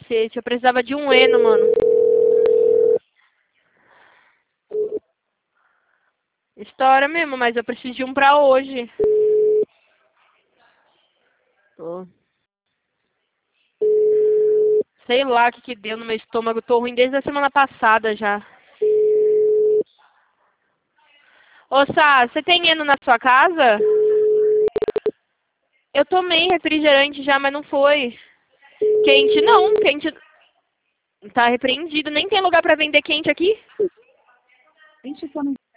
cacete. Eu precisava de um Eno, mano. História mesmo, mas eu preciso de um pra hoje. Tô. Sei lá o que deu no meu estômago. Tô ruim desde a semana passada já. Ô, Sá, você tem Eno na sua casa? Eu tomei refrigerante já, mas não foi. Quente não, quente tá repreendido. Nem tem lugar pra vender quente aqui. Deixa eu só